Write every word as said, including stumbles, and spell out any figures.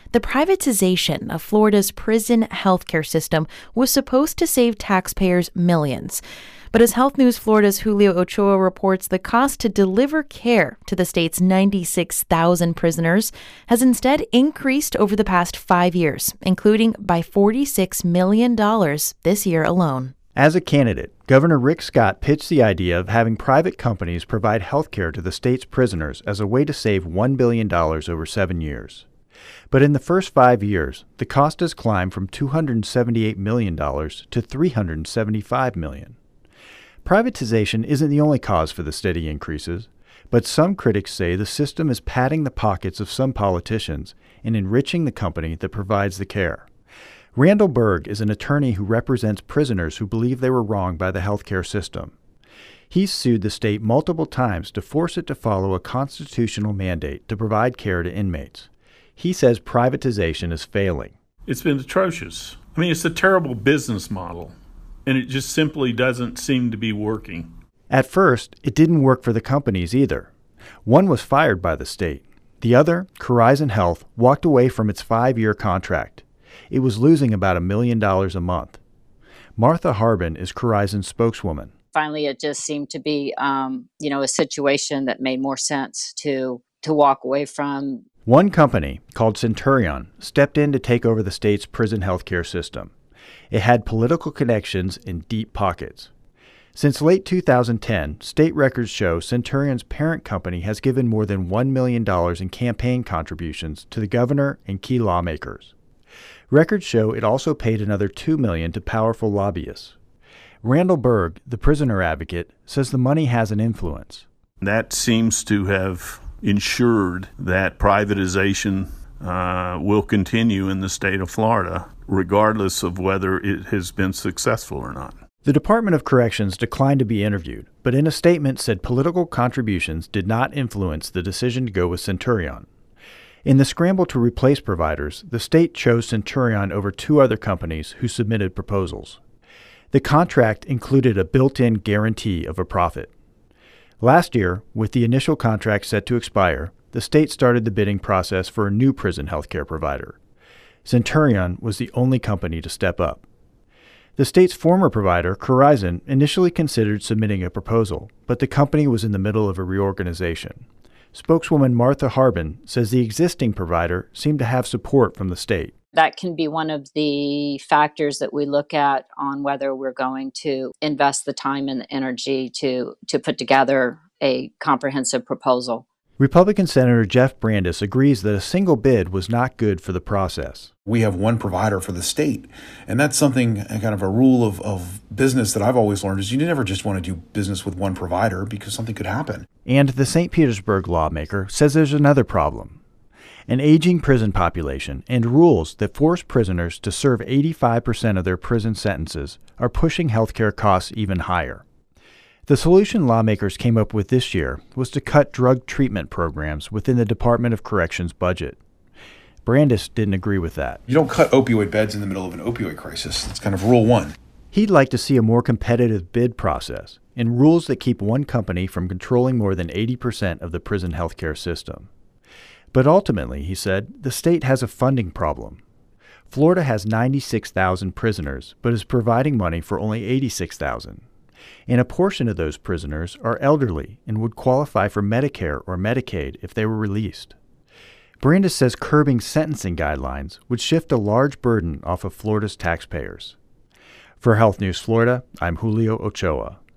The privatization of Florida's prison healthcare system was supposed to save taxpayers millions. But as Health News Florida's Julio Ochoa reports, the cost to deliver care to the state's ninety-six thousand prisoners has instead increased over the past five years, including by forty-six million dollars this year alone. As a candidate, Governor Rick Scott pitched the idea of having private companies provide health care to the state's prisoners as a way to save one billion dollars over seven years. But in the first five years, the cost has climbed from two hundred seventy-eight million dollars to three hundred seventy-five million dollars. Privatization isn't the only cause for the steady increases, but some critics say the system is padding the pockets of some politicians and enriching the company that provides the care. Randall Berg is an attorney who represents prisoners who believe they were wronged by the healthcare system. He's sued the state multiple times to force it to follow a constitutional mandate to provide care to inmates. He says privatization is failing. It's been atrocious. I mean, it's a terrible business model, and it just simply doesn't seem to be working. At first, it didn't work for the companies either. One was fired by the state. The other, Corizon Health, walked away from its five-year contract. It was losing about a million dollars a month. Martha Harbin is Corizon's spokeswoman. Finally, it just seemed to be, um, you know, a situation that made more sense to to walk away from. One company, called Centurion, stepped in to take over the state's prison healthcare system. It had political connections and deep pockets. Since late two thousand ten, state records show Centurion's parent company has given more than one million dollars in campaign contributions to the governor and key lawmakers. Records show it also paid another two million dollars to powerful lobbyists. Randall Berg, the prisoner advocate, says the money has an influence. That seems to have ensured that privatization uh, will continue in the state of Florida, regardless of whether it has been successful or not. The Department of Corrections declined to be interviewed, but in a statement said political contributions did not influence the decision to go with Centurion. In the scramble to replace providers, the state chose Centurion over two other companies who submitted proposals. The contract included a built-in guarantee of a profit. Last year, with the initial contract set to expire, the state started the bidding process for a new prison healthcare provider. Centurion was the only company to step up. The state's former provider, Corizon, initially considered submitting a proposal, but the company was in the middle of a reorganization. Spokeswoman Martha Harbin says the existing provider seemed to have support from the state. That can be one of the factors that we look at on whether we're going to invest the time and the energy to, to put together a comprehensive proposal. Republican Senator Jeff Brandes agrees that a single bid was not good for the process. We have one provider for the state, and that's something, kind of a rule of, of business that I've always learned, is you never just want to do business with one provider because something could happen. And the Saint Petersburg lawmaker says there's another problem. An aging prison population and rules that force prisoners to serve eighty-five percent of their prison sentences are pushing healthcare costs even higher. The solution lawmakers came up with this year was to cut drug treatment programs within the Department of Corrections budget. Brandes didn't agree with that. You don't cut opioid beds in the middle of an opioid crisis. That's kind of rule one. He'd like to see a more competitive bid process and rules that keep one company from controlling more than eighty percent of the prison healthcare system. But ultimately, he said, the state has a funding problem. Florida has ninety-six thousand prisoners, but is providing money for only eighty-six thousand. And a portion of those prisoners are elderly and would qualify for Medicare or Medicaid if they were released. Brandes says curbing sentencing guidelines would shift a large burden off of Florida's taxpayers. For Health News Florida, I'm Julio Ochoa.